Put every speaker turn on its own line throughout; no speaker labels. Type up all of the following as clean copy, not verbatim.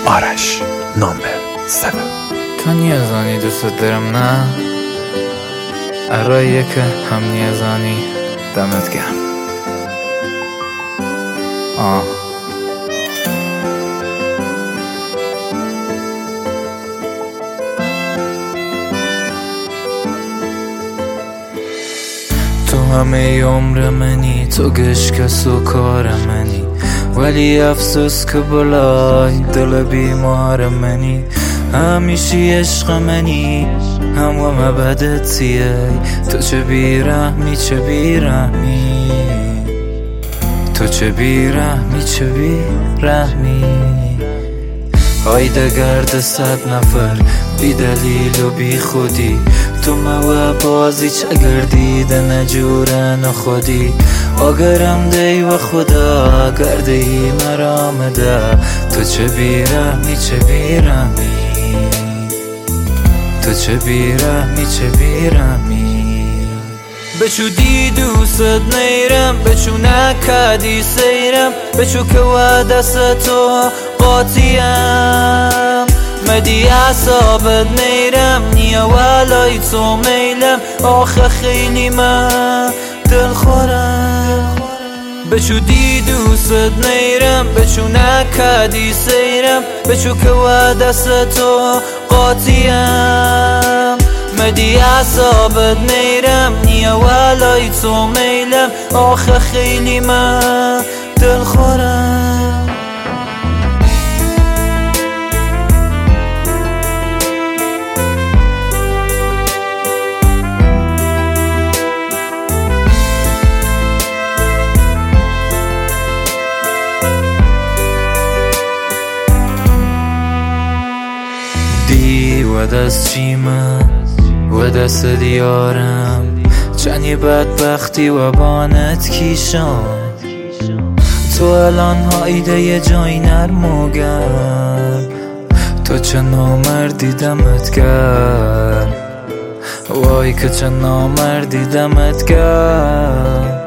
آرش نامبر 7.
تو نیازانی دوست دارم نه ارایه که هم نیازانی دمت گرم. تو همه عمر منی، تو گشکس و کار منی، ولی افسوس که بلای دل بیمار منی. همیشی عشق منی هم و مبدتیه، تو چه بیرحمی چه بیرحمی، تو چه بیرحمی چه بیرحمی. هایده گرد 100 نفر بی دلیل و بی خودی، تو مو بازی چه گردیده نجورن و خودی. آگرم دی و خدا گرده ای مرامده، تو چه بیرحمی چه بیرحمی، تو چه بیرحمی چه بیرحمی. بچو دی دوست نیرم، بچو نکدی سیرم، بچو که و دست تو قاطیم. مدی اعصابت نیرم نیا ولای تو میلم، آخه خیلی من دل خورم. بچو دی دوست نیرم، بچو نکدی سیرم، بچو که و دست تو قاطیم. مدی اعصابت نیرم نیا ولای تو میلم، آخه خیلی من دل خورم. دی و دست چیمه و دست دیارم، چنی بدبختی و بانت کیشان. تو الان هایده یه جای نرم و گرم، تو چه نامردی دمت گرم، وای که چه نامردی دمت گرم.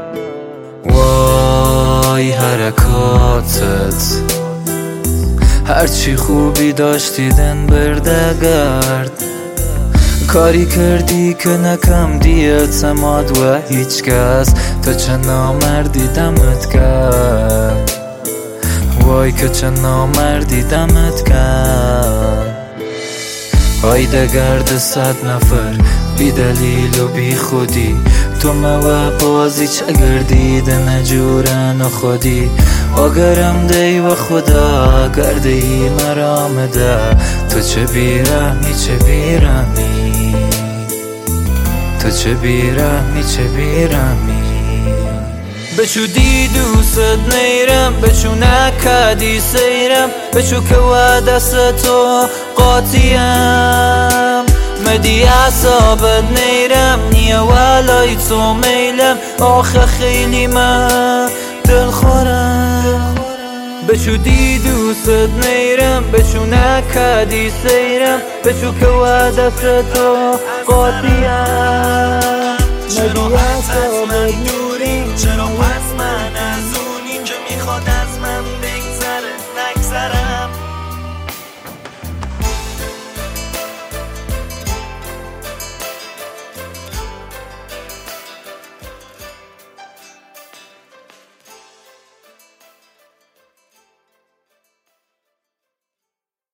وای حرکاتت هرچی خوبی داشتی دن برده گرد، کاری کردی که نکم دیت سماد و هیچ کس، تو چه نامردی دمت کرد، وای که چه نامردی دمت کرد. هایده گرد 100 نفر بی دلیل و بی خودی، تو مو بازی چه گردیده نجورن و خودی. آگرم دی و خدا گرده ای مرامده، تو چه بیرحمی چه بیرحمی، تو چه بیرحمی چه بیرحمی. بچو دی دوست نیرم، بچو نکدی سیرم، بچو که و دست تو قاطیم. مدی اعصابت نیرم نیا ولای تو میلم، آخه خیلی من دل خورم. بچو دی دوست نیرم، بچو نکدی سیرم، بچو که و دست تو قاطیم. مدی اعصابت
چرا پس من از اون اینجا میخوادم